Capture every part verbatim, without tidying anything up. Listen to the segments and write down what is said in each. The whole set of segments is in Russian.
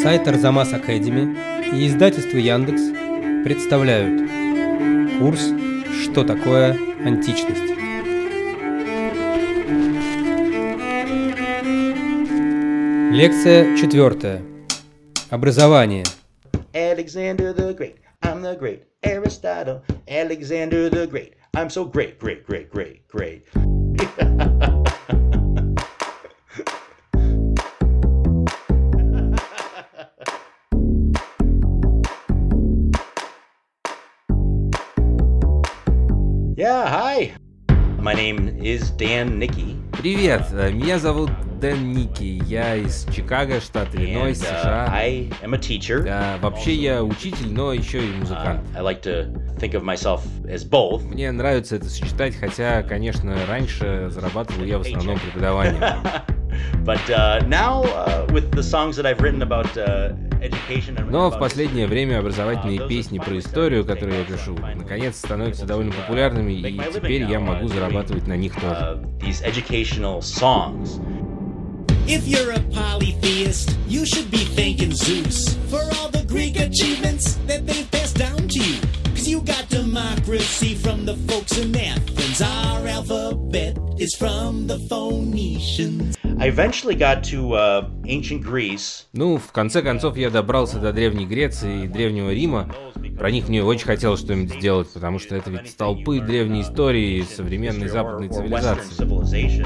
Сайт Арзамас Академи и издательство Яндекс представляют курс «Что такое античность?». Лекция четвертая. Образование. Alexander the Great, I'm the great Aristotle. Alexander the Great, I'm so great, great, great, great, great. Yeah, hi. My name is Dan Nicky. Привет, меня зовут Дэн Ники, я из Чикаго, штат Иллинойс, And, uh, США. I am a teacher. А, вообще я учитель, но еще и музыкант. Uh, I like to think of myself as both. Мне нравится это сочетать, хотя, конечно, раньше зарабатывал я в основном преподаванием. But uh, now, uh, with the songs that I've written about uh, education and Но about в последнее время образовательные песни про историю, которые я пишу, наконец становятся довольно популярными, и теперь я могу зарабатывать на них тоже. uh, these educational songs. If you're a polytheist, you should be thanking Zeus for all the Greek achievements that they've passed down to you. Cause you got democracy from the folks in Athens. Our alphabet is from the Phoenicians. I eventually got to uh, ancient Greece. Ну, в конце концов, я добрался до Древней Греции и Древнего Рима. Про них мне очень хотелось что-нибудь сделать, потому что это ведь столпы древней истории и современной западной цивилизации.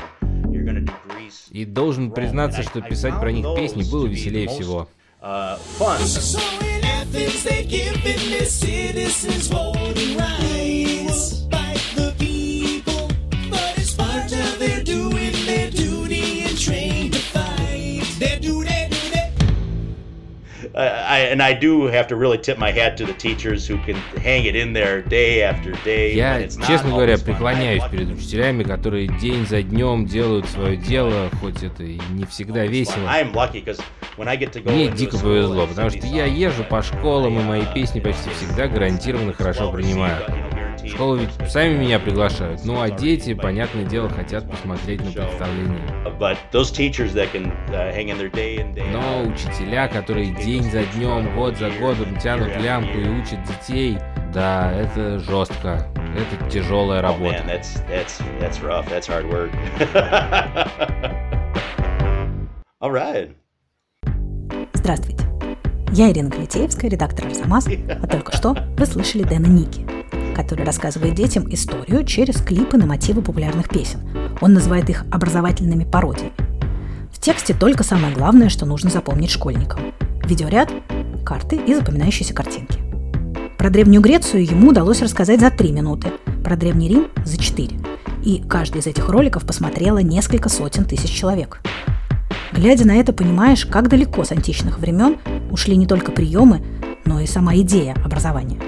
И должен признаться, что писать про них песни было веселее всего. Uh, fun. So in Athens they've given their citizens voting rights by the people, but in Sparta they're doing their duty and trained to fight. Their duty, duty. Uh, I, and I do have to really tip my hat to the teachers who can hang it in there day after day. Я, when it's not честно говоря, always fun. преклоняюсь перед учителями, которые день за днем делают свое дело, хоть это и не всегда весело. I'm lucky, 'cause when I get to go Мне into a дико school повезло, and потому sing что these я songs, езжу по школам, и мои песни почти всегда гарантированно хорошо принимают. Школы ведь сами меня приглашают, ну а дети, понятное дело, хотят посмотреть на представление. But those teachers that can uh, hang in their day and day Но out, учителя, которые день за днем, год за годом тянут лямку и учат детей, да, это жестко, это тяжелая oh работа. man, that's that's that's rough. That's hard work. All right. Здравствуйте, я Ирина Калитеевская, редактор «Арзамас», а только что вы слышали Дэна Ники, который рассказывает детям историю через клипы на мотивы популярных песен. Он называет их образовательными пародиями. В тексте только самое главное, что нужно запомнить школьникам. Видеоряд, карты и запоминающиеся картинки. Про Древнюю Грецию ему удалось рассказать за три минуты, про Древний Рим – за четыре. И каждый из этих роликов посмотрело несколько сотен тысяч человек. Глядя на это, понимаешь, как далеко с античных времен ушли не только приемы, но и сама идея образования.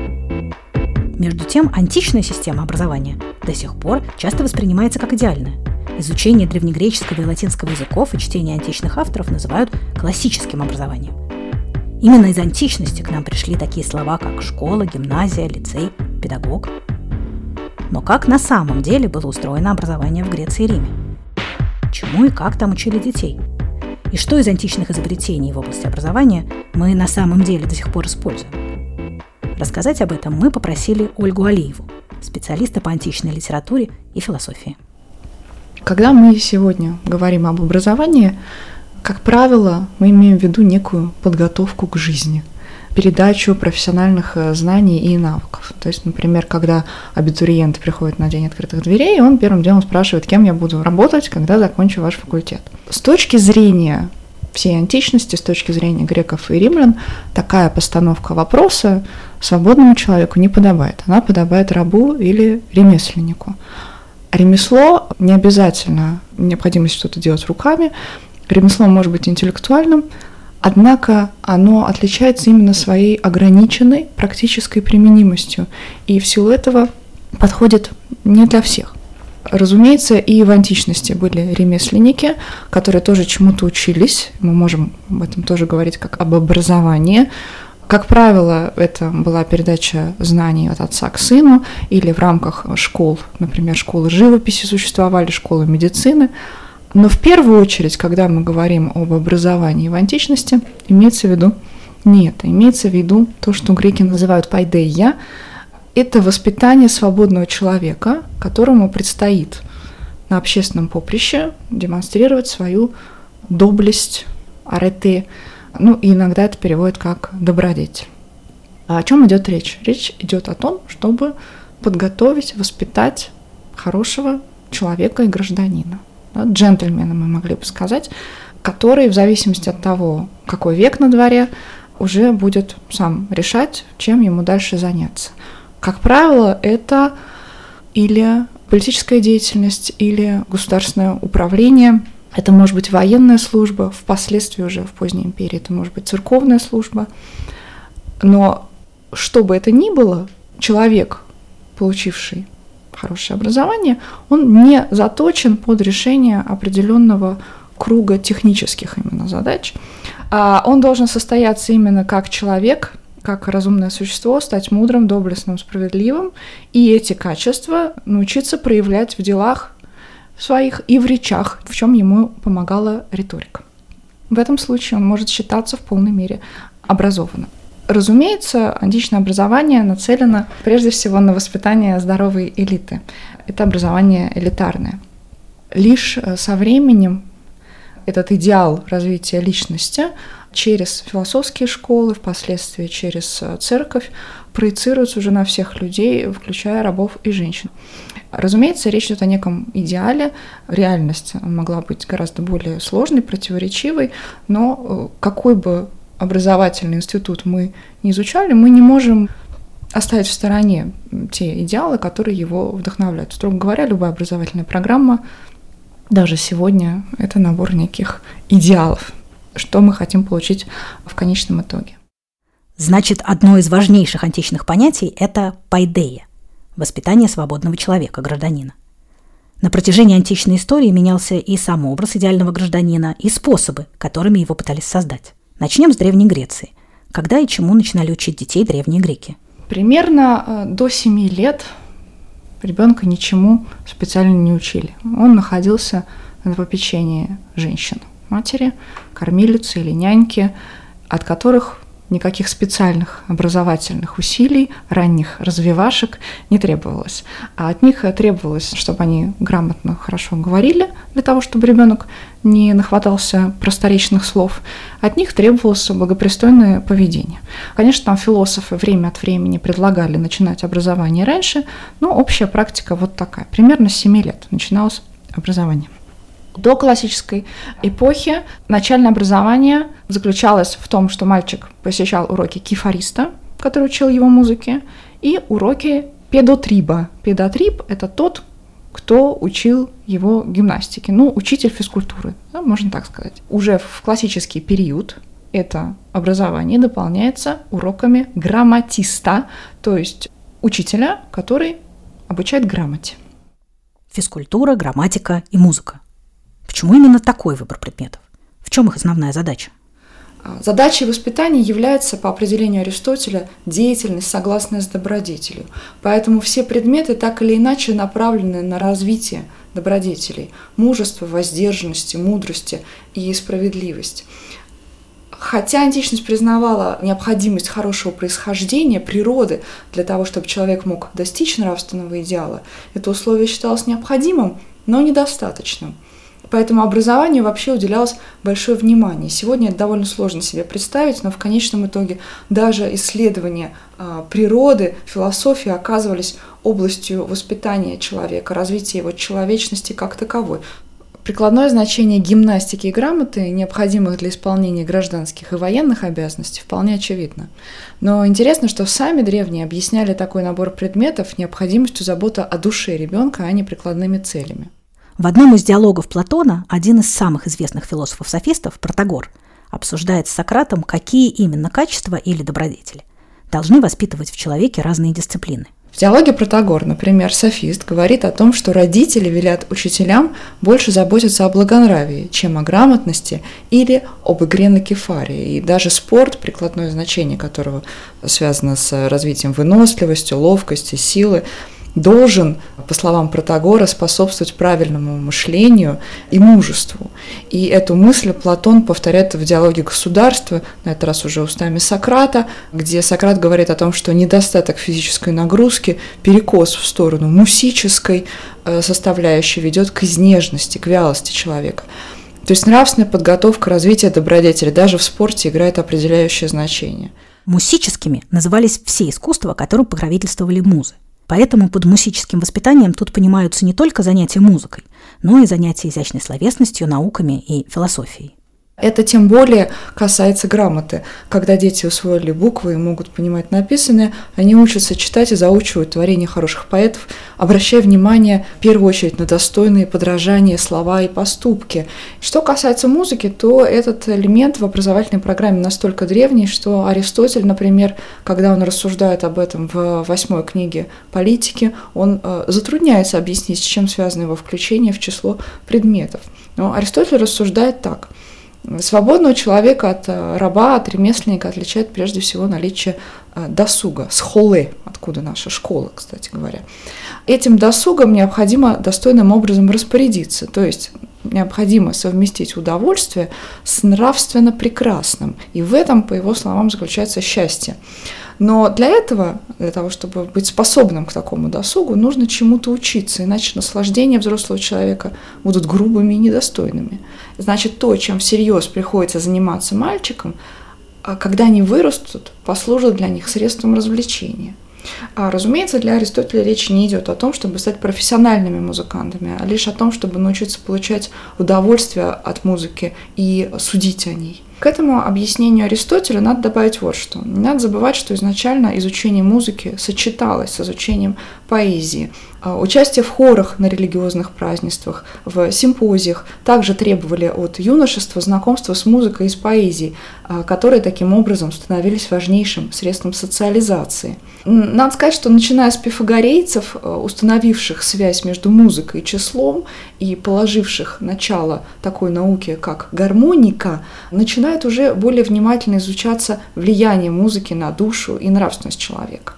Между тем, античная система образования до сих пор часто воспринимается как идеальная. Изучение древнегреческого и латинского языков и чтение античных авторов называют классическим образованием. Именно из античности к нам пришли такие слова, как школа, гимназия, лицей, педагог. Но как на самом деле было устроено образование в Греции и Риме? Чему и как там учили детей? И что из античных изобретений в области образования мы на самом деле до сих пор используем? Рассказать об этом мы попросили Ольгу Алиеву, специалиста по античной литературе и философии. Когда мы сегодня говорим об образовании, как правило, мы имеем в виду некую подготовку к жизни, передачу профессиональных знаний и навыков. То есть, например, когда абитуриент приходит на день открытых дверей, он первым делом спрашивает, кем я буду работать, когда закончу ваш факультет. С точки зрения всей античности, с точки зрения греков и римлян, такая постановка вопроса свободному человеку не подобает. Она подобает рабу или ремесленнику. Ремесло не обязательно необходимость что-то делать руками. Ремесло может быть интеллектуальным, однако оно отличается именно своей ограниченной практической применимостью. И в силу этого подходит не для всех. Разумеется, и в античности были ремесленники, которые тоже чему-то учились. Мы можем об этом тоже говорить как об образовании. Как правило, это была передача знаний от отца к сыну или в рамках школ, например, школы живописи существовали, школы медицины. Но в первую очередь, когда мы говорим об образовании в античности, имеется в виду не это. Имеется в виду то, что греки называют пайдеия. Это воспитание свободного человека, которому предстоит на общественном поприще демонстрировать свою доблесть, арете, ну и иногда это переводят как добродетель. А о чем идет речь? Речь идет о том, чтобы подготовить, воспитать хорошего человека и гражданина, да, джентльмена, мы могли бы сказать, который в зависимости от того, какой век на дворе, уже будет сам решать, чем ему дальше заняться. Как правило, это или политическая деятельность, или государственное управление. Это может быть военная служба, впоследствии уже в поздней империи это может быть церковная служба. Но что бы это ни было, человек, получивший хорошее образование, он не заточен под решение определенного круга технических именно задач. А он должен состояться именно как человек, как разумное существо, стать мудрым, доблестным, справедливым, и эти качества научиться проявлять в делах своих и в речах, в чем ему помогала риторика. В этом случае он может считаться в полной мере образованным. Разумеется, античное образование нацелено прежде всего на воспитание здоровой элиты. Это образование элитарное. Лишь со временем этот идеал развития личности через философские школы, впоследствии через церковь, проецируется уже на всех людей, включая рабов и женщин. Разумеется, речь идет о неком идеале, реальность могла быть гораздо более сложной, противоречивой, но какой бы образовательный институт мы не изучали, мы не можем оставить в стороне те идеалы, которые его вдохновляют. Строго говоря, любая образовательная программа, даже сегодня, это набор неких идеалов, что мы хотим получить в конечном итоге. Значит, одно из важнейших античных понятий – это пайдея – воспитание свободного человека, гражданина. На протяжении античной истории менялся и сам образ идеального гражданина, и способы, которыми его пытались создать. Начнем с Древней Греции. Когда и чему начинали учить детей древние греки? Примерно до семи лет ребенка ничему специально не учили. Он находился на попечении женщин, матери, кормилицы или няньки, от которых никаких специальных образовательных усилий, ранних развивашек не требовалось. А от них требовалось, чтобы они грамотно, хорошо говорили, для того, чтобы ребенок не нахватался просторечных слов. От них требовалось благопристойное поведение. Конечно, там философы время от времени предлагали начинать образование раньше, но общая практика вот такая. Примерно с семи лет начиналось образование. До классической эпохи начальное образование заключалось в том, что мальчик посещал уроки кефариста, который учил его музыке, и уроки педотриба. Педотриб – это тот, кто учил его гимнастике, ну, учитель физкультуры, да, можно так сказать. Уже в классический период это образование дополняется уроками грамматиста, то есть учителя, который обучает грамоте. Физкультура, грамматика и музыка. Почему именно такой выбор предметов? В чем их основная задача? Задачей воспитания является, по определению Аристотеля, деятельность, согласная с добродетелью. Поэтому все предметы так или иначе направлены на развитие добродетелей, мужества, воздержанности, мудрости и справедливости. Хотя античность признавала необходимость хорошего происхождения, природы, для того, чтобы человек мог достичь нравственного идеала, это условие считалось необходимым, но недостаточным. Поэтому образованию вообще уделялось большое внимание. Сегодня это довольно сложно себе представить, но в конечном итоге даже исследования э, природы, философии оказывались областью воспитания человека, развития его человечности как таковой. Прикладное значение гимнастики и грамоты, необходимых для исполнения гражданских и военных обязанностей, вполне очевидно. Но интересно, что сами древние объясняли такой набор предметов необходимостью заботы о душе ребенка, а не прикладными целями. В одном из диалогов Платона один из самых известных философов-софистов, Протагор, обсуждает с Сократом, какие именно качества или добродетели должны воспитывать в человеке разные дисциплины. В диалоге Протагор, например, софист говорит о том, что родители велят учителям больше заботиться о благонравии, чем о грамотности или об игре на кефаре. И даже спорт, прикладное значение которого связано с развитием выносливости, ловкости, силы, должен, по словам Протагора, способствовать правильному мышлению и мужеству. И эту мысль Платон повторяет в диалоге «Государство», на этот раз уже устами Сократа, где Сократ говорит о том, что недостаток физической нагрузки, перекос в сторону мусической составляющей ведет к изнежности, к вялости человека. То есть нравственная подготовка, развитие добродетели даже в спорте играет определяющее значение. Мусическими назывались все искусства, которым покровительствовали музы. Поэтому под мусическим воспитанием тут понимаются не только занятия музыкой, но и занятия изящной словесностью, науками и философией. Это тем более касается грамоты. Когда дети усвоили буквы и могут понимать написанное, они учатся читать и заучивают творения хороших поэтов, обращая внимание в первую очередь на достойные подражания слова и поступки. Что касается музыки, то этот элемент в образовательной программе настолько древний, что Аристотель, например, когда он рассуждает об этом в восьмой книге «Политики», он э, затрудняется объяснить, с чем связано его включение в число предметов. Но Аристотель рассуждает так. Свободного человека от раба, от ремесленника отличает прежде всего наличие досуга, схолы, откуда наша школа, кстати говоря. Этим досугом необходимо достойным образом распорядиться, то есть необходимо совместить удовольствие с нравственно прекрасным, и в этом, по его словам, заключается счастье. Но для этого, для того, чтобы быть способным к такому досугу, нужно чему-то учиться, иначе наслаждения взрослого человека будут грубыми и недостойными. Значит, то, чем всерьез приходится заниматься мальчикам, когда они вырастут, послужит для них средством развлечения. А, разумеется, для Аристотеля речь не идет о том, чтобы стать профессиональными музыкантами, а лишь о том, чтобы научиться получать удовольствие от музыки и судить о ней. К этому объяснению Аристотеля надо добавить вот что. Не надо забывать, что изначально изучение музыки сочеталось с изучением поэзии. Участие в хорах на религиозных празднествах, в симпозиях также требовали от юношества знакомства с музыкой и с поэзией, которые таким образом становились важнейшим средством социализации. Надо сказать, что начиная с пифагорейцев, установивших связь между музыкой и числом и положивших начало такой науке, как гармоника, начинает уже более внимательно изучаться влияние музыки на душу и нравственность человека.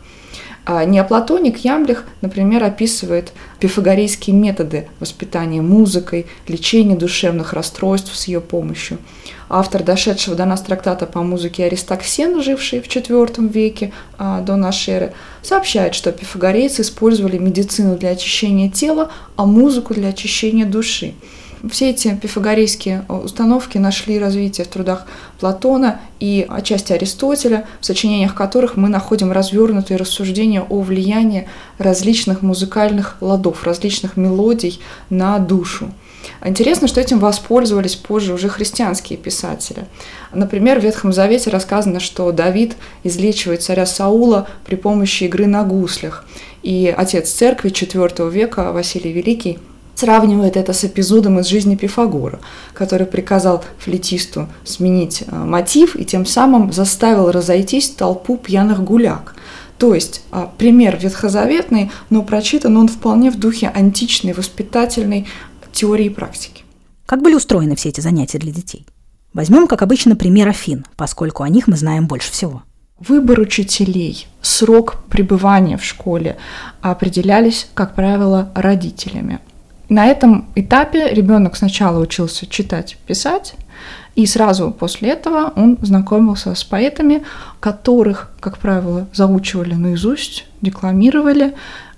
Неоплатоник Ямблих, например, описывает пифагорейские методы воспитания музыкой, лечения душевных расстройств с ее помощью. Автор дошедшего до нас трактата по музыке Аристоксен, живший в четвёртом веке а, до нашей эры, сообщает, что пифагорейцы использовали медицину для очищения тела, а музыку для очищения души. Все эти пифагорейские установки нашли развитие в трудах Платона и отчасти Аристотеля, в сочинениях которых мы находим развернутые рассуждения о влиянии различных музыкальных ладов, различных мелодий на душу. Интересно, что этим воспользовались позже уже христианские писатели. Например, в Ветхом Завете рассказано, что Давид излечивает царя Саула при помощи игры на гуслях. И отец церкви четвёртого века Василий Великий сравнивает это с эпизодом из жизни Пифагора, который приказал флейтисту сменить мотив и тем самым заставил разойтись толпу пьяных гуляк. То есть пример ветхозаветный, но прочитан он вполне в духе античной воспитательной теории и практики. Как были устроены все эти занятия для детей? Возьмем, как обычно, пример Афин, поскольку о них мы знаем больше всего. Выбор учителей, срок пребывания в школе определялись, как правило, родителями. На этом этапе ребенок сначала учился читать, писать, и сразу после этого он знакомился с поэтами, которых, как правило, заучивали наизусть, декламировали,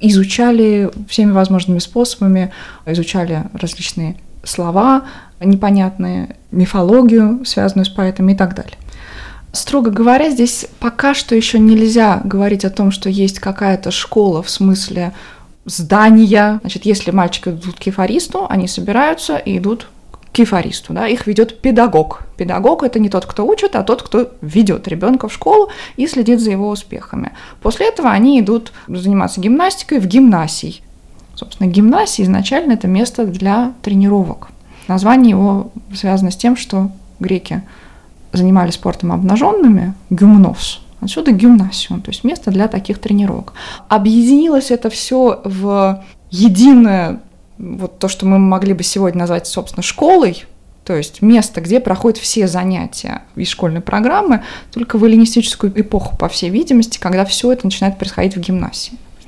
изучали всеми возможными способами, изучали различные слова непонятные, мифологию, связанную с поэтами и так далее. Строго говоря, здесь пока что еще нельзя говорить о том, что есть какая-то школа в смысле здания. Значит, если мальчики идут к кефаристу, они собираются и идут к кефаристу. Да? Их ведет педагог. Педагог – это не тот, кто учит, а тот, кто ведет ребенка в школу и следит за его успехами. После этого они идут заниматься гимнастикой в гимнасий. Собственно, гимнасия изначально это место для тренировок. Название его связано с тем, что греки занимались спортом обнаженными, гюмнос. Отсюда гимнасиум, то есть место для таких тренировок. Объединилось это все в единое, вот то, что мы могли бы сегодня назвать, собственно, школой, то есть место, где проходят все занятия из школьной программы, только в эллинистическую эпоху, по всей видимости, когда все это начинает происходить в гимнасии.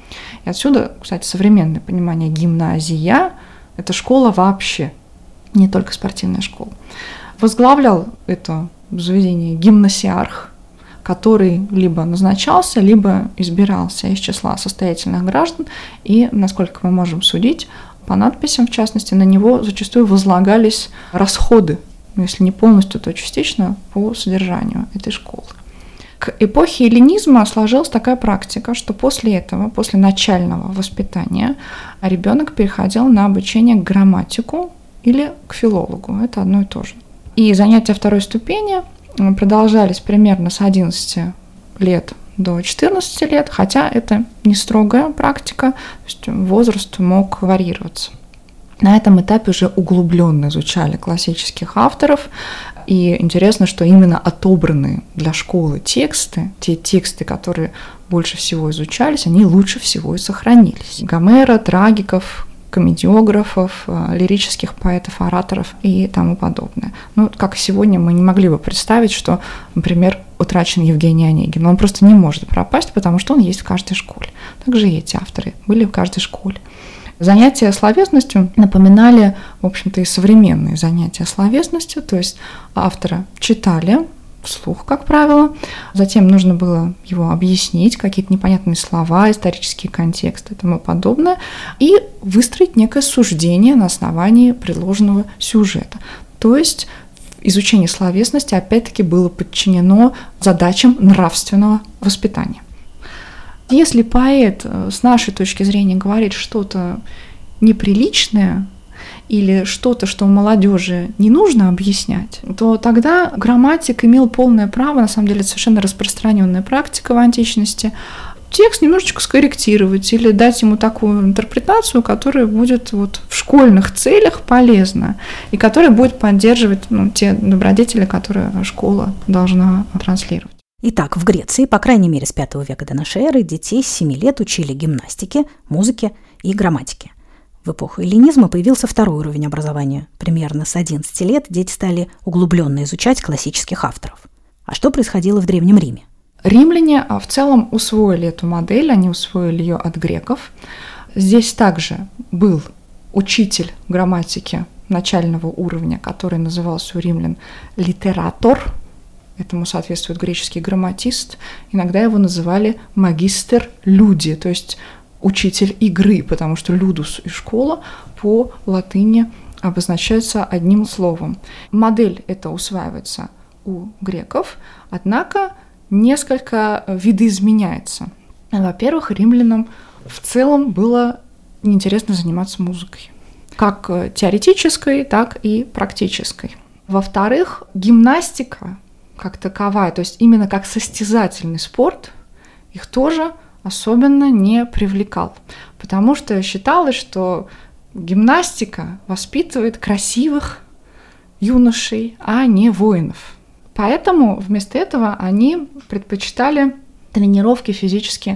И отсюда, кстати, современное понимание гимназия – это школа вообще, не только спортивная школа. Возглавлял это заведение гимнасиарх, который либо назначался, либо избирался из числа состоятельных граждан, и, насколько мы можем судить, по надписям, в частности, на него зачастую возлагались расходы, если не полностью, то частично, по содержанию этой школы. К эпохе эллинизма сложилась такая практика, что после этого, после начального воспитания, ребенок переходил на обучение к грамматику или к филологу. Это одно и то же. И занятия второй ступени продолжались примерно с одиннадцати лет до четырнадцати лет, хотя это не строгая практика, то есть возраст мог варьироваться. На этом этапе уже углубленно изучали классических авторов, и интересно, что именно отобранные для школы тексты, те тексты, которые больше всего изучались, они лучше всего и сохранились. Гомера, трагиков, комедиографов, лирических поэтов, ораторов и тому подобное. Ну, как сегодня мы не могли бы представить, что, например, утрачен Евгений Онегин. Он просто не может пропасть, потому что он есть в каждой школе. Также и эти авторы были в каждой школе. Занятия словесностью напоминали, в общем-то, и современные занятия словесностью, то есть автора читали вслух, как правило, затем нужно было его объяснить, какие-то непонятные слова, исторические контексты и тому подобное, и выстроить некое суждение на основании предложенного сюжета. То есть изучение словесности, опять-таки, было подчинено задачам нравственного воспитания. Если поэт с нашей точки зрения говорит что-то неприличное или что-то, что молодежи не нужно объяснять, то тогда грамматик имел полное право, на самом деле это совершенно распространенная практика в античности, текст немножечко скорректировать или дать ему такую интерпретацию, которая будет вот в школьных целях полезна и которая будет поддерживать ну, те добродетели, которые школа должна транслировать. Итак, в Греции, по крайней мере, с пятого века до нашей эры, детей с семи лет учили гимнастике, музыке и грамматике. В эпоху эллинизма появился второй уровень образования. Примерно с одиннадцати лет дети стали углубленно изучать классических авторов. А что происходило в Древнем Риме? Римляне в целом усвоили эту модель, они усвоили ее от греков. Здесь также был учитель грамматики начального уровня, который назывался у римлян литератор. Этому соответствует греческий грамматист. Иногда его называли магистр люди, то есть учитель игры, потому что людус и школа по латыни обозначаются одним словом. Модель эта усваивается у греков, однако несколько видоизменяется. Во-первых, римлянам в целом было неинтересно заниматься музыкой, как теоретической, так и практической. Во-вторых, гимнастика как таковая, то есть именно как состязательный спорт, их тоже особенно не привлекал, потому что считалось, что гимнастика воспитывает красивых юношей, а не воинов. Поэтому вместо этого они предпочитали тренировки физические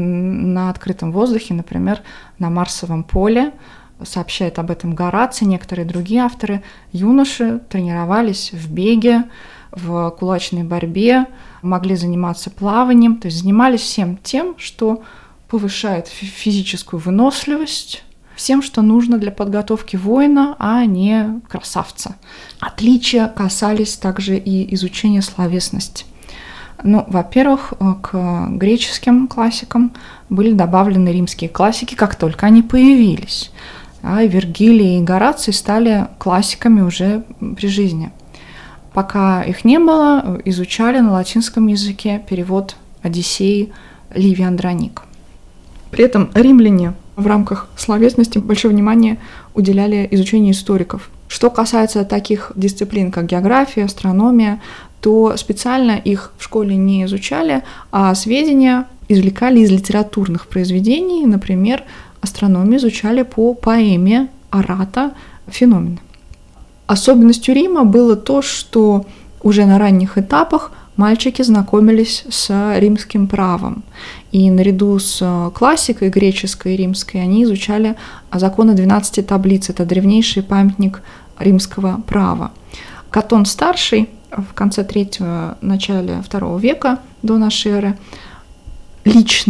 на открытом воздухе, например, на Марсовом поле. Сообщает об этом Гораций, некоторые другие авторы. Юноши тренировались в беге, в кулачной борьбе, могли заниматься плаванием, то есть занимались всем тем, что повышает физическую выносливость, всем, что нужно для подготовки воина, а не красавца. Отличия касались также и изучения словесности. Ну, во-первых, к греческим классикам были добавлены римские классики, как только они появились. А Вергилий и Гораций стали классиками уже при жизни. Пока их не было, изучали на латинском языке перевод Одиссеи Ливия Андроника. При этом римляне в рамках словесности большое внимание уделяли изучению историков. Что касается таких дисциплин, как география, астрономия, то специально их в школе не изучали, а сведения извлекали из литературных произведений. Например, астрономию изучали по поэме Арата «Феномена». Особенностью Рима было то, что уже на ранних этапах мальчики знакомились с римским правом. И наряду с классикой греческой и римской они изучали законы двенадцати таблиц. Это древнейший памятник римского права. Катон Старший в конце третьего, начале второго века до нашей эры лично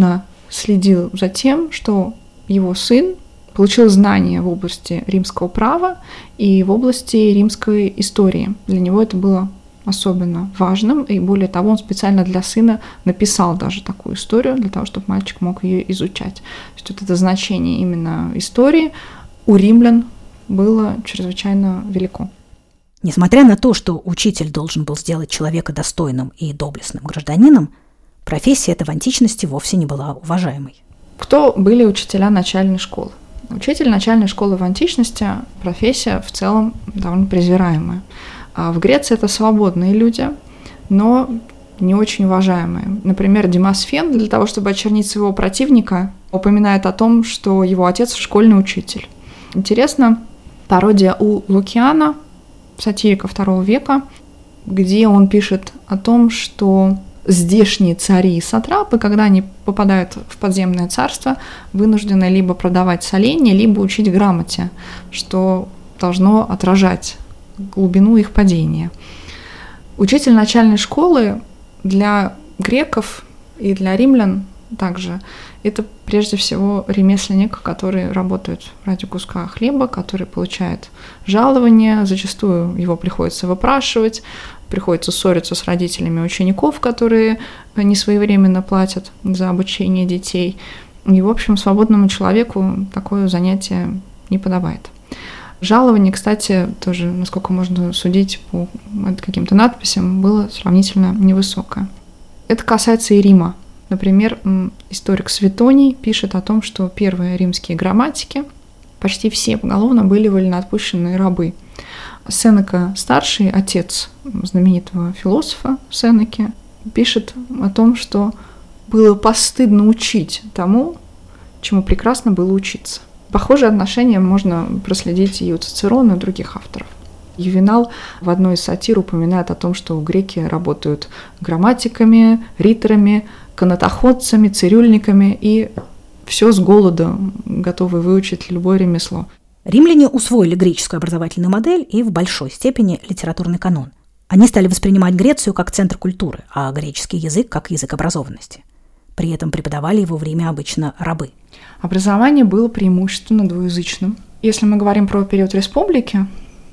следил за тем, что его сын получил знания в области римского права и в области римской истории. Для него это было особенно важным, и более того, он специально для сына написал даже такую историю, для того, чтобы мальчик мог ее изучать. То есть вот это значение именно истории у римлян было чрезвычайно велико. Несмотря на то, что учитель должен был сделать человека достойным и доблестным гражданином, профессия эта в античности вовсе не была уважаемой. Кто были учителя начальной школы? Учитель начальной школы в античности – профессия в целом довольно презираемая. А в Греции это свободные люди, но не очень уважаемые. Например, Демосфен для того, чтобы очернить своего противника, упоминает о том, что его отец – школьный учитель. Интересно, пародия у Лукиана, сатирика второго века, где он пишет о том, что здешние цари и сатрапы, когда они попадают в подземное царство, вынуждены либо продавать соленья, либо учить грамоте, что должно отражать глубину их падения. Учитель начальной школы для греков и для римлян также это прежде всего ремесленник, который работает ради куска хлеба, который получает жалование, зачастую его приходится выпрашивать, приходится ссориться с родителями учеников, которые несвоевременно платят за обучение детей. И, в общем, свободному человеку такое занятие не подобает. Жалование, кстати, тоже, насколько можно судить по каким-то надписям, было сравнительно невысокое. Это касается и Рима. Например, историк Светоний пишет о том, что первые римские грамматики почти все поголовно были вольноотпущенные рабы. Сенека старший, отец знаменитого философа Сенеки, пишет о том, что было постыдно учить тому, чему прекрасно было учиться. Похожие отношения можно проследить и у Цицерона, и у других авторов. Ювенал в одной из сатир упоминает о том, что греки работают грамматиками, риторами, канатоходцами, цирюльниками и все с голода готовы выучить любое ремесло. Римляне усвоили греческую образовательную модель и в большой степени литературный канон. Они стали воспринимать Грецию как центр культуры, а греческий язык как язык образованности. При этом преподавали его в Риме обычно рабы. Образование было преимущественно двуязычным. Если мы говорим про период республики,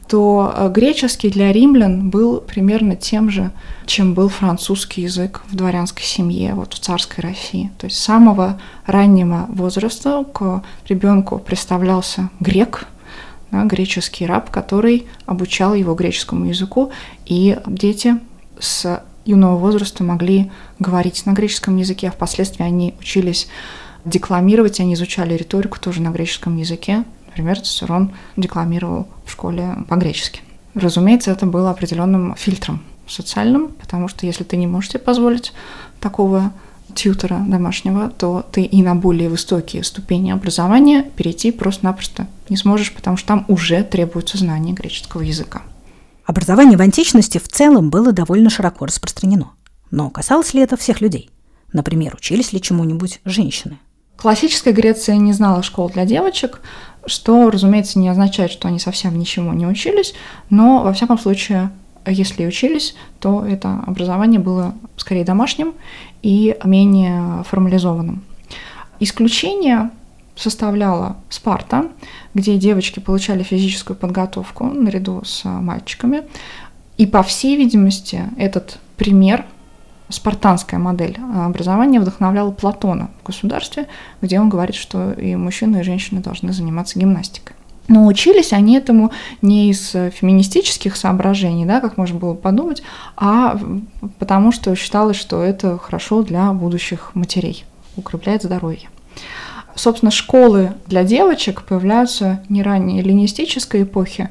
то греческий для римлян был примерно тем же, чем был французский язык в дворянской семье, вот в царской России. То есть с самого раннего возраста к ребенку представлялся грек, да, греческий раб, который обучал его греческому языку, и дети с юного возраста могли говорить на греческом языке, а впоследствии они учились декламировать, они изучали риторику тоже на греческом языке. Например, Цицерон декламировал в школе по-гречески. Разумеется, это было определенным фильтром социальным, потому что если ты не можешь себе позволить такого тьютера домашнего, то ты и на более высокие ступени образования перейти просто-напросто не сможешь, потому что там уже требуются знания греческого языка. Образование в античности в целом было довольно широко распространено. Но касалось ли это всех людей? Например, учились ли чему-нибудь женщины? Классическая Греция не знала школ для девочек, что, разумеется, не означает, что они совсем ничему не учились, но, во всяком случае, если и учились, то это образование было скорее домашним и менее формализованным. Исключение составляла Спарта, где девочки получали физическую подготовку наряду с мальчиками. И, по всей видимости, этот пример, спартанская модель образования, вдохновляла Платона в «Государстве», где он говорит, что и мужчины, и женщины должны заниматься гимнастикой. Но учились они этому не из феминистических соображений, да, как можно было подумать, а потому что считалось, что это хорошо для будущих матерей, укрепляет здоровье. Собственно, школы для девочек появляются не ранее эллинистической эпохи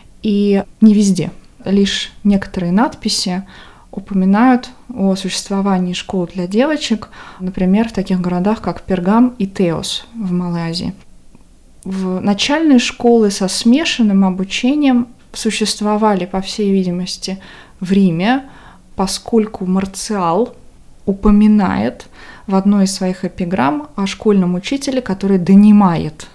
и не везде. Лишь некоторые надписи упоминают о существовании школ для девочек, например, в таких городах, как Пергам и Теос в Малой Азии. В начальные школы со смешанным обучением существовали, по всей видимости, в Риме, поскольку Марциал упоминает в одной из своих эпиграмм о школьном учителе, который донимает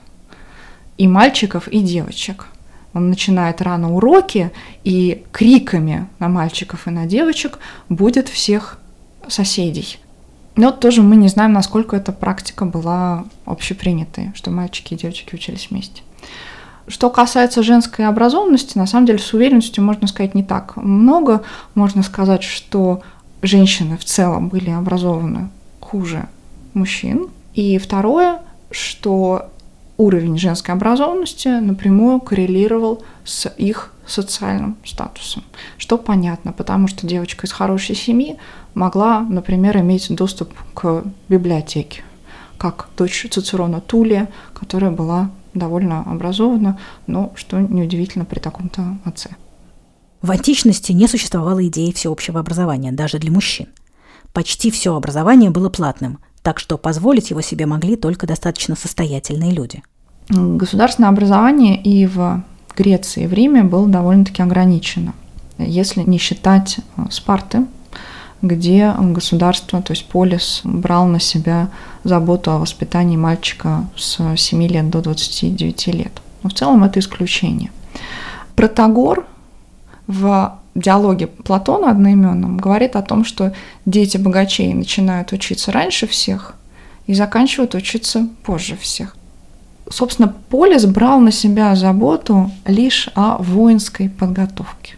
и мальчиков, и девочек. Он начинает рано уроки и криками на мальчиков и на девочек будет всех соседей. Но тоже мы не знаем, насколько эта практика была общепринятой, что мальчики и девочки учились вместе. Что касается женской образованности, на самом деле с уверенностью можно сказать не так много. Можно сказать, что женщины в целом были образованы хуже мужчин. И второе, что уровень женской образованности напрямую коррелировал с их социальным статусом. Что понятно, потому что девочка из хорошей семьи могла, например, иметь доступ к библиотеке, как дочь Цицерона Тулия, которая была довольно образована, но что неудивительно при таком-то отце. В античности не существовало идеи всеобщего образования, даже для мужчин. Почти все образование было платным, так что позволить его себе могли только достаточно состоятельные люди. Государственное образование и в Греции, и в Риме было довольно-таки ограничено, если не считать Спарты, где государство, то есть полис, брал на себя заботу о воспитании мальчика с семи лет до двадцати девяти лет. Но в целом это исключение. Протагор в диалоге Платона одноименном говорит о том, что дети богачей начинают учиться раньше всех и заканчивают учиться позже всех. Собственно, полис брал на себя заботу лишь о воинской подготовке.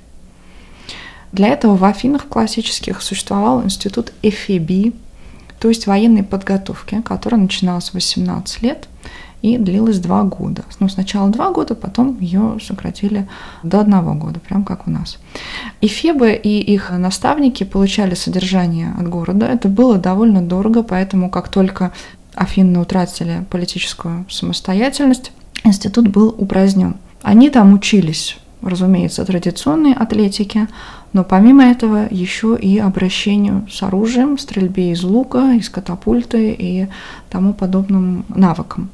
Для этого в Афинах классических существовал институт эфебии, то есть военной подготовки, которая начиналась в восемнадцать лет и длилась два года. Ну, сначала два года, потом ее сократили до одного года, прям как у нас. Эфебы и их наставники получали содержание от города. Это было довольно дорого, поэтому как только Афины утратили политическую самостоятельность, институт был упразднен. Они там учились, разумеется, традиционной атлетике, но помимо этого еще и обращению с оружием, стрельбе из лука, из катапульты и тому подобным навыкам.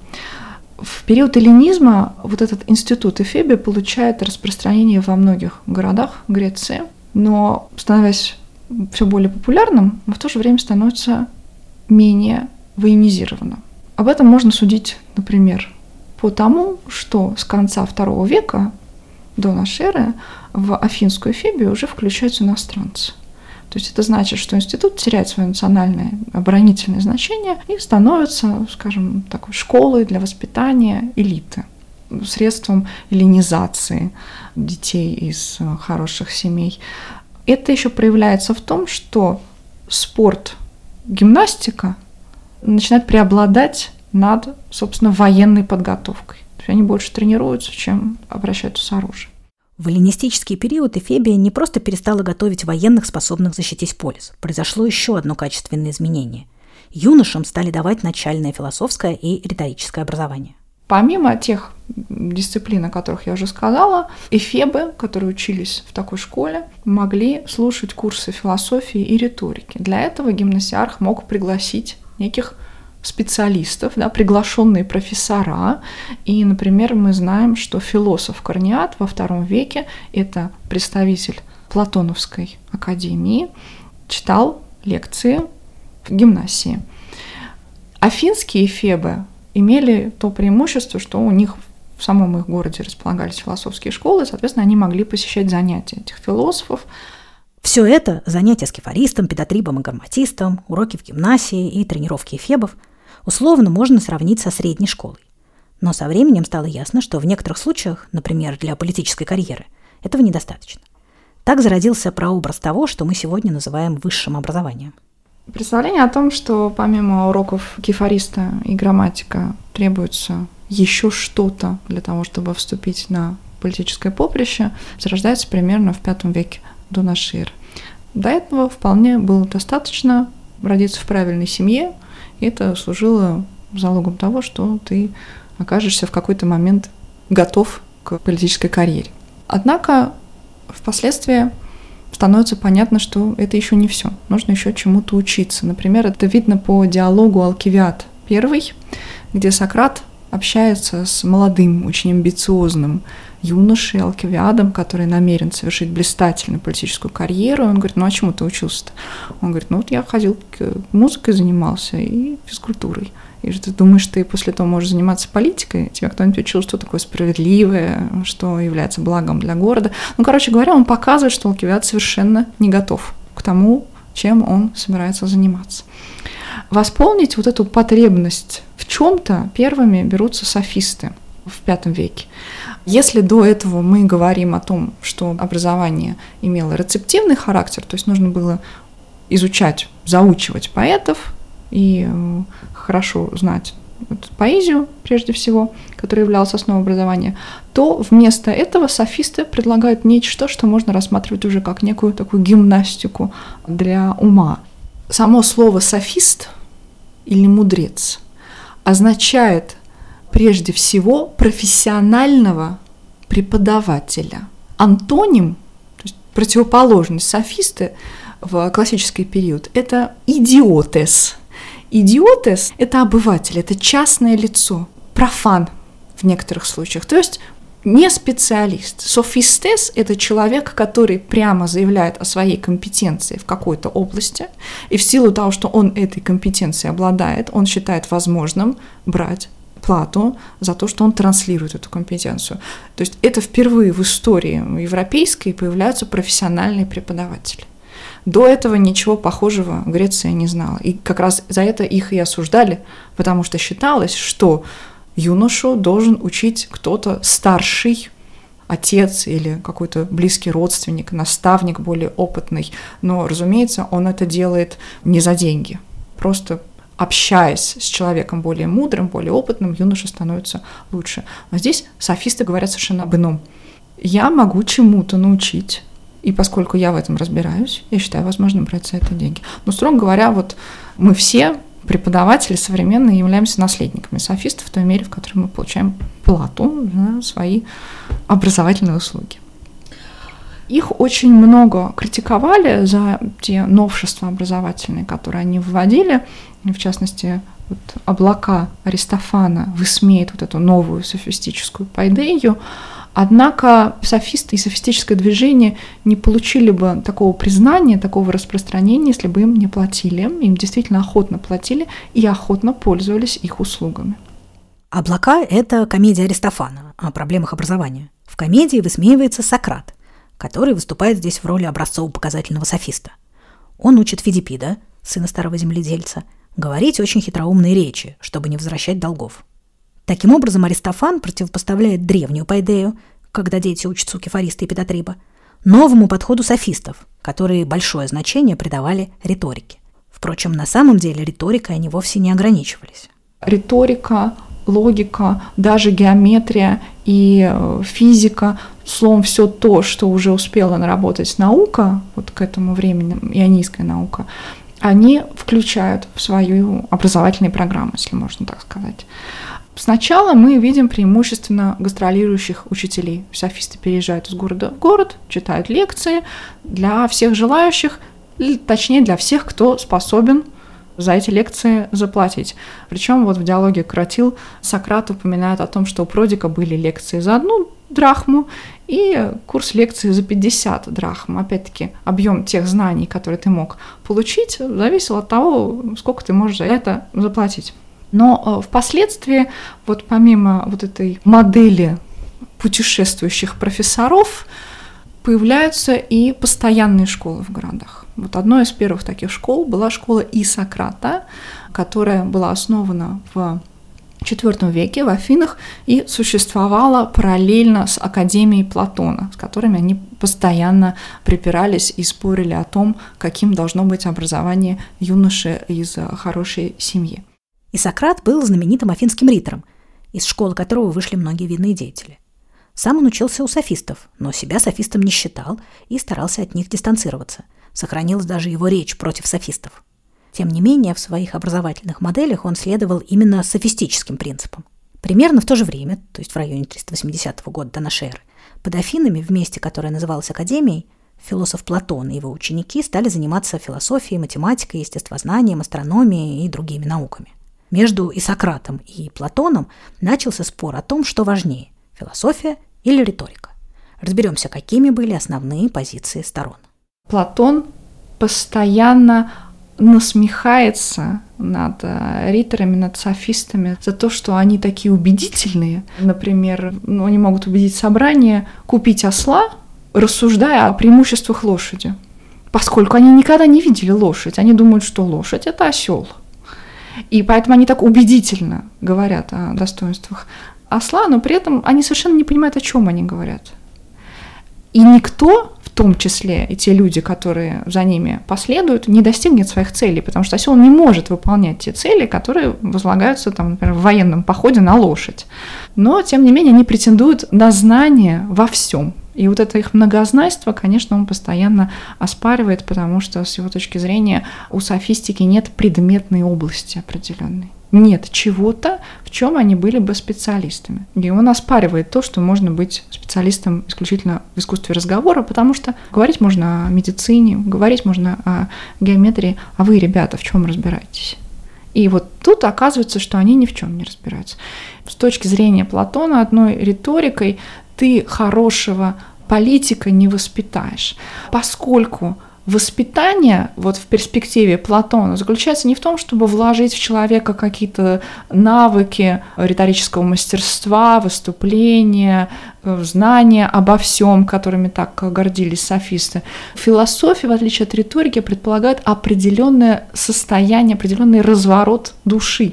В период эллинизма вот этот институт эфебии получает распространение во многих городах Греции, но, становясь все более популярным, в то же время становится менее военизированным. Об этом можно судить, например, по тому, что с конца второго века до нашей эры в афинскую эфебию уже включаются иностранцы. То есть это значит, что институт теряет свое национальное оборонительное значение и становится, скажем, такой школой для воспитания элиты, средством эллинизации детей из хороших семей. Это еще проявляется в том, что спорт, гимнастика начинает преобладать над, собственно, военной подготовкой. То есть они больше тренируются, чем обращаются с оружием. В эллинистический период Эфебия не просто перестала готовить военных, способных защитить полис. Произошло еще одно качественное изменение. Юношам стали давать начальное философское и риторическое образование. Помимо тех дисциплин, о которых я уже сказала, эфебы, которые учились в такой школе, могли слушать курсы философии и риторики. Для этого гимнасиарх мог пригласить неких специалистов, да, приглашенные профессора. И, например, мы знаем, что философ Корнеат во втором веке, это представитель Платоновской академии, читал лекции в гимнасии. Афинские эфебы имели то преимущество, что у них в самом их городе располагались философские школы, и, соответственно, они могли посещать занятия этих философов. Все это – занятия с кефаристом, педатрибом и гарматистом, уроки в гимнасии и тренировки эфебов – условно можно сравнить со средней школой. Но со временем стало ясно, что в некоторых случаях, например, для политической карьеры, этого недостаточно. Так зародился прообраз того, что мы сегодня называем высшим образованием. Представление о том, что помимо уроков кефариста и грамматика требуется еще что-то для того, чтобы вступить на политическое поприще, зарождается примерно в пятом веке до нашей эры. До этого вполне было достаточно родиться в правильной семье, и это служило залогом того, что ты окажешься в какой-то момент готов к политической карьере. Однако впоследствии становится понятно, что это еще не все. Нужно еще чему-то учиться. Например, это видно по диалогу Алкивиад I, где Сократ общается с молодым, очень амбициозным юношей Алкивиадом, который намерен совершить блистательную политическую карьеру. Он говорит: ну а чему ты учился-то? Он говорит: ну вот я ходил, музыкой занимался и физкультурой. И что ты думаешь, ты после того можешь заниматься политикой? Тебя кто-нибудь учил, что такое справедливое, что является благом для города? Ну, короче говоря, он показывает, что Алкивиад совершенно не готов к тому, чем он собирается заниматься. Восполнить вот эту потребность в чем-то первыми берутся софисты в пятом веке. Если до этого мы говорим о том, что образование имело рецептивный характер, то есть нужно было изучать, заучивать поэтов и хорошо знать вот поэзию, прежде всего, которая являлась основой образования, то вместо этого софисты предлагают нечто, что можно рассматривать уже как некую такую гимнастику для ума. Само слово «софист» или «мудрец» означает прежде всего профессионального преподавателя. Антоним, то есть противоположность софисты в классический период, это идиотес. Идиотес – это обыватель, это частное лицо, профан в некоторых случаях, то есть не специалист. Софистес – это человек, который прямо заявляет о своей компетенции в какой-то области, и в силу того, что он этой компетенцией обладает, он считает возможным брать плату за то, что он транслирует эту компетенцию. То есть это впервые в истории европейской появляются профессиональные преподаватели. До этого ничего похожего Греция не знала. И как раз за это их и осуждали, потому что считалось, что юношу должен учить кто-то старший, отец или какой-то близкий родственник, наставник более опытный. Но, разумеется, он это делает не за деньги. Просто общаясь с человеком более мудрым, более опытным, юноша становится лучше. Но здесь софисты говорят совершенно об ином. Я могу чему-то научить, и поскольку я в этом разбираюсь, я считаю возможным брать за это деньги. Но, строго говоря, вот мы все, преподаватели современные, являемся наследниками софистов в той мере, в которой мы получаем плату за свои образовательные услуги. Их очень много критиковали за те новшества образовательные, которые они вводили. В частности, вот облака Аристофана высмеют вот эту новую софистическую пайдею. Однако софисты и софистическое движение не получили бы такого признания, такого распространения, если бы им не платили. Им действительно охотно платили и охотно пользовались их услугами. «Облака» — это комедия Аристофана о проблемах образования. В комедии высмеивается Сократ, который выступает здесь в роли образцово-показательного софиста. Он учит Фидиппида, сына старого земледельца, говорить очень хитроумные речи, чтобы не возвращать долгов. Таким образом, Аристофан противопоставляет древнюю пайдею, когда дети учатся у Кефариста и Педатриба, новому подходу софистов, которые большое значение придавали риторике. Впрочем, на самом деле риторикой они вовсе не ограничивались. Риторика, логика, даже геометрия и физика, словом, все то, что уже успела наработать наука, вот к этому времени, ионийская наука, они включают в свою образовательную программу, если можно так сказать. Сначала мы видим преимущественно гастролирующих учителей. Софисты переезжают из города в город, читают лекции для всех желающих, или точнее для всех, кто способен за эти лекции заплатить. Причем вот в диалоге Кратил Сократ упоминает о том, что у Продика были лекции за одну драхму и курс лекций за пятьдесят драхм. Опять-таки, объем тех знаний, которые ты мог получить, зависел от того, сколько ты можешь за это заплатить. Но впоследствии, вот помимо вот этой модели путешествующих профессоров, появляются и постоянные школы в городах. Вот одной из первых таких школ была школа Исократа, которая была основана в четвёртом веке в Афинах и существовала параллельно с Академией Платона, с которыми они постоянно припирались и спорили о том, каким должно быть образование юноши из хорошей семьи. Исократ был знаменитым афинским ритором, из школы которого вышли многие видные деятели. Сам он учился у софистов, но себя софистом не считал и старался от них дистанцироваться. Сохранилась даже его речь против софистов. Тем не менее, в своих образовательных моделях он следовал именно софистическим принципам. Примерно в то же время, то есть в районе триста восьмидесятого года до нашей эры, под Афинами, в месте, которое называлось Академией, философ Платон и его ученики стали заниматься философией, математикой, естествознанием, астрономией и другими науками. Между Исократом и Платоном начался спор о том, что важнее – философия или риторика. Разберемся, какими были основные позиции сторон. Платон постоянно насмехается над риторами, над софистами за то, что они такие убедительные. Например, ну, они могут убедить собрание купить осла, рассуждая о преимуществах лошади, поскольку они никогда не видели лошадь. Они думают, что лошадь – это осел. И поэтому они так убедительно говорят о достоинствах осла, но при этом они совершенно не понимают, о чем они говорят. И никто, в том числе и те люди, которые за ними последуют, не достигнет своих целей, потому что осел не может выполнять те цели, которые возлагаются, там, например, в военном походе на лошадь. Но, тем не менее, они претендуют на знания во всем. И вот это их многознайство, конечно, он постоянно оспаривает, потому что, с его точки зрения, у софистики нет предметной области определенной. Нет чего-то, в чем они были бы специалистами. И он оспаривает то, что можно быть специалистом исключительно в искусстве разговора, потому что говорить можно о медицине, говорить можно о геометрии, а вы, ребята, в чем разбираетесь? И вот тут оказывается, что они ни в чем не разбираются. С точки зрения Платона, одной риторикой ты хорошего политика не воспитаешь, поскольку воспитание вот в перспективе Платона заключается не в том, чтобы вложить в человека какие-то навыки риторического мастерства, выступления, знания обо всем, которыми так гордились софисты. Философия, в отличие от риторики, предполагает определенное состояние, определенный разворот души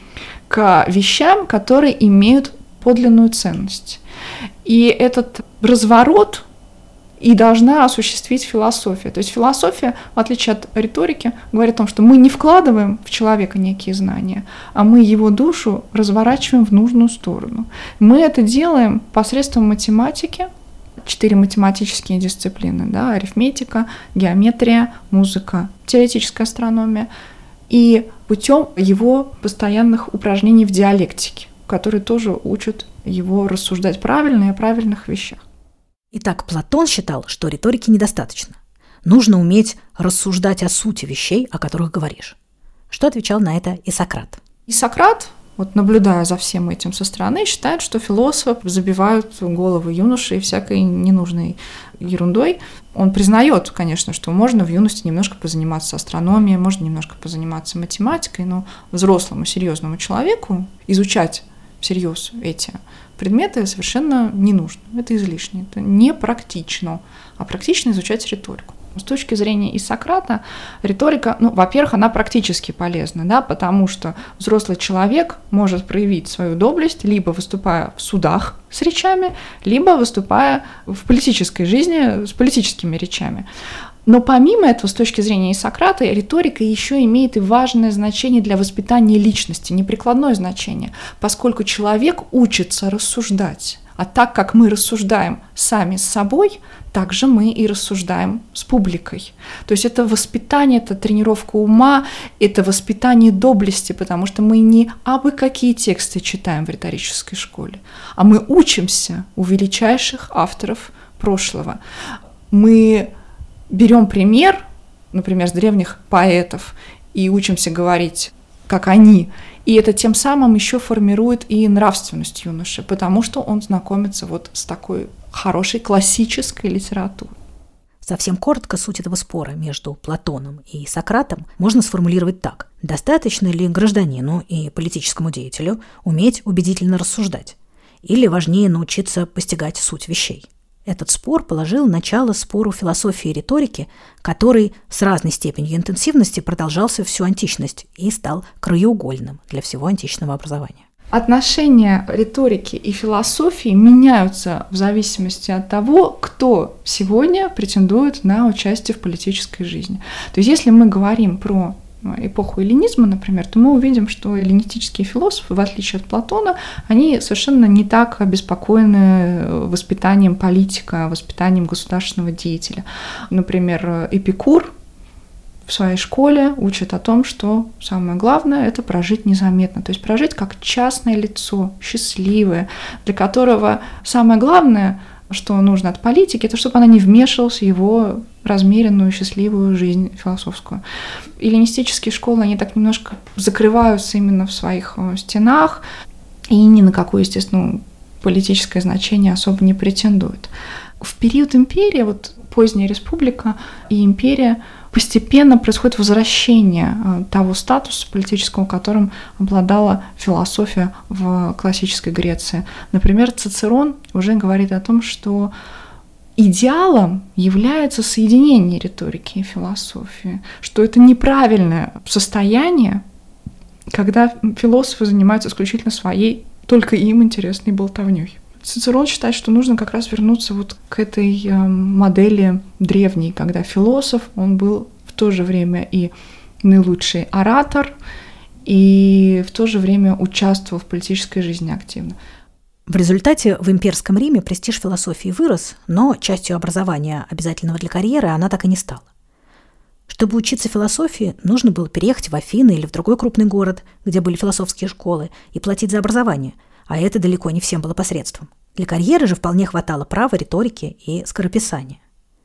к вещам, которые имеют подлинную ценность. И этот разворот и должна осуществить философия. То есть философия, в отличие от риторики, говорит о том, что мы не вкладываем в человека некие знания, а мы его душу разворачиваем в нужную сторону. Мы это делаем посредством математики, четыре математические дисциплины, да, арифметика, геометрия, музыка, теоретическая астрономия, и путем его постоянных упражнений в диалектике, которые тоже учат его рассуждать правильно и о правильных вещах. Итак, Платон считал, что риторики недостаточно. Нужно уметь рассуждать о сути вещей, о которых говоришь. Что отвечал на это и Сократ? И Сократ, вот наблюдая за всем этим со стороны, считает, что философы забивают головы юношей всякой ненужной ерундой. Он признает, конечно, что можно в юности немножко позаниматься астрономией, можно немножко позаниматься математикой, но взрослому, серьезному человеку изучать всерьез эти предметы совершенно не нужно. Это излишне, это не практично, а практично изучать риторику. С точки зрения и Сократа, риторика, ну, во-первых, она практически полезна, да, потому что взрослый человек может проявить свою доблесть, либо выступая в судах с речами, либо выступая в политической жизни с политическими речами. Но помимо этого, с точки зрения Сократа, риторика еще имеет и важное значение для воспитания личности, неприкладное значение, поскольку человек учится рассуждать. А так как мы рассуждаем сами с собой, так же мы и рассуждаем с публикой. То есть это воспитание, это тренировка ума, это воспитание доблести, потому что мы не абы какие тексты читаем в риторической школе, а мы учимся у величайших авторов прошлого. Мы берем пример, например, с древних поэтов и учимся говорить, как они, и это тем самым еще формирует и нравственность юноши, потому что он знакомится вот с такой хорошей классической литературой. Совсем коротко суть этого спора между Платоном и Сократом можно сформулировать так. Достаточно ли гражданину и политическому деятелю уметь убедительно рассуждать? Или важнее научиться постигать суть вещей? Этот спор положил начало спору философии и риторики, который с разной степенью интенсивности продолжался всю античность и стал краеугольным для всего античного образования. Отношения риторики и философии меняются в зависимости от того, кто сегодня претендует на участие в политической жизни. То есть если мы говорим про эпоху эллинизма, например, то мы увидим, что эллинистические философы, в отличие от Платона, они совершенно не так обеспокоены воспитанием политика, воспитанием государственного деятеля. Например, Эпикур в своей школе учит о том, что самое главное – это прожить незаметно, то есть прожить как частное лицо, счастливое, для которого самое главное, что нужно от политики, это чтобы она не вмешивалась в его размеренную, счастливую жизнь философскую. Эллинистические школы, они так немножко закрываются именно в своих стенах и ни на какое, естественно, политическое значение особо не претендуют. В период империи, вот поздняя республика и империя, постепенно происходит возвращение того статуса политического, которым обладала философия в классической Греции. Например, Цицерон уже говорит о том, что идеалом является соединение риторики и философии, что это неправильное состояние, когда философы занимаются исключительно своей, только им интересной болтовней. Цицерон считает, что нужно как раз вернуться вот к этой модели древней, когда философ, он был в то же время и наилучший оратор, и в то же время участвовал в политической жизни активно. В результате в имперском Риме престиж философии вырос, но частью образования, обязательного для карьеры, она так и не стала. Чтобы учиться философии, нужно было переехать в Афины или в другой крупный город, где были философские школы, и платить за образование, а это далеко не всем было посредством. Для карьеры же вполне хватало права, риторики и скорописания.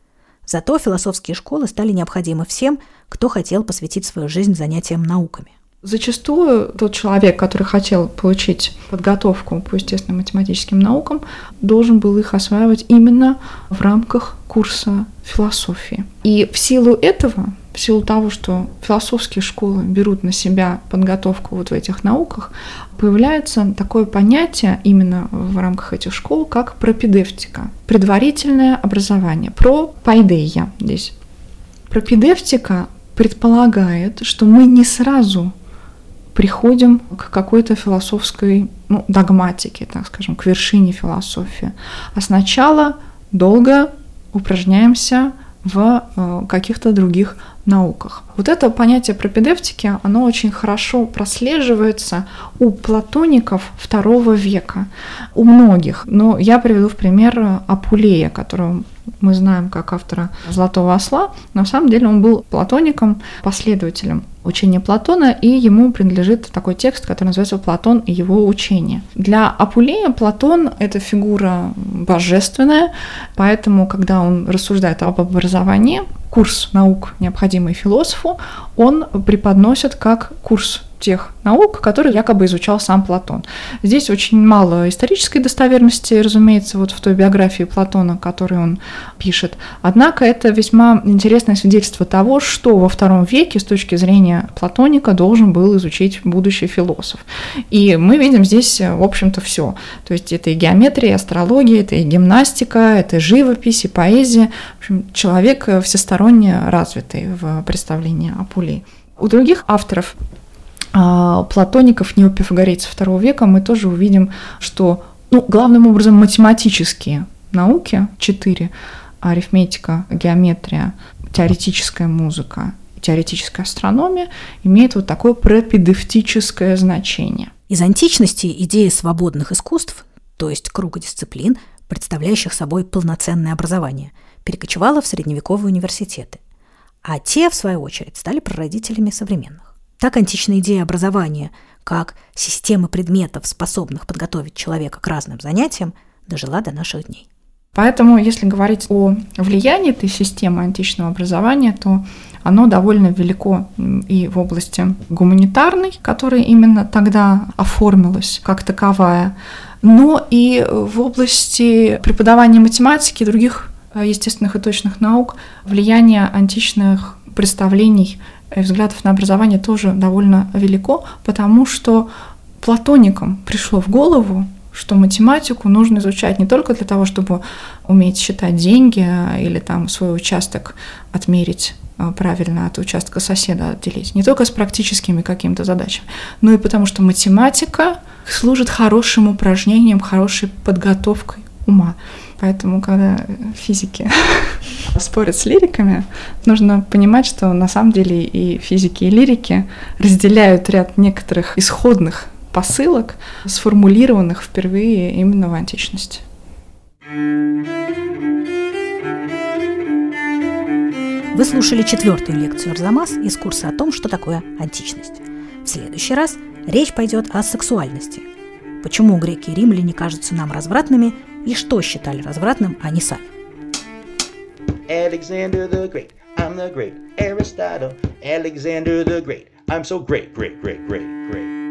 Зато философские школы стали необходимы всем, кто хотел посвятить свою жизнь занятиям науками. Зачастую тот человек, который хотел получить подготовку по естественным математическим наукам, должен был их осваивать именно в рамках курса философии. И в силу этого, в силу того, что философские школы берут на себя подготовку вот в этих науках, появляется такое понятие именно в рамках этих школ, как пропедевтика, предварительное образование, пропайдеия здесь. Пропедевтика предполагает, что мы не сразу приходим к какой-то философской, ну, догматике, так скажем, к вершине философии, а сначала долго упражняемся в э, каких-то других науках. Вот это понятие пропедевтики, оно очень хорошо прослеживается у платоников второго века, у многих. Но я приведу в пример Апулея, которого мы знаем как автора «Золотого осла». На самом деле он был платоником, последователем учения Платона, и ему принадлежит такой текст, который называется «Платон и его учение». Для Апулея Платон – это фигура божественная, поэтому, когда он рассуждает об образовании, курс наук, необходимый философу, он преподносит как курс тех наук, которые якобы изучал сам Платон. Здесь очень мало исторической достоверности, разумеется, вот в той биографии Платона, которую он пишет. Однако это весьма интересное свидетельство того, что во втором веке с точки зрения платоника должен был изучить будущий философ. И мы видим здесь, в общем-то, все. То есть это и геометрия, и астрология, это и гимнастика, это и живопись, и поэзия. В общем, человек всесторонне развитый в представлении Апулеи. У других авторов платоников, неопифагорейцев второго века, мы тоже увидим, что, ну, главным образом математические науки, четыре, арифметика, геометрия, теоретическая музыка, теоретическая астрономия, имеют вот такое пропедевтическое значение. Из античности идея свободных искусств, то есть круга дисциплин, представляющих собой полноценное образование, перекочевала в средневековые университеты, а те, в свою очередь, стали прародителями современных. Так античная идея образования, как системы предметов, способных подготовить человека к разным занятиям, дожила до наших дней. Поэтому, если говорить о влиянии этой системы античного образования, то оно довольно велико и в области гуманитарной, которая именно тогда оформилась как таковая, но и в области преподавания математики и других естественных и точных наук влияние античных представлений и взглядов на образование тоже довольно велико, потому что платоникам пришло в голову, что математику нужно изучать не только для того, чтобы уметь считать деньги или там свой участок отмерить правильно от участка соседа отделить, не только с практическими какими-то задачами, но и потому что математика служит хорошим упражнением, хорошей подготовкой ума. Поэтому, когда физики спорят с лириками, нужно понимать, что на самом деле и физики, и лирики разделяют ряд некоторых исходных посылок, сформулированных впервые именно в античности. Вы слушали четвертую лекцию Арзамас из курса о том, что такое античность. В следующий раз речь пойдет о сексуальности. Почему греки и римляне кажутся нам развратными и что считали развратным они сами. Alexander the Great, I'm the great. Aristotle, Alexander the Great, I'm so great, great, great, great, great.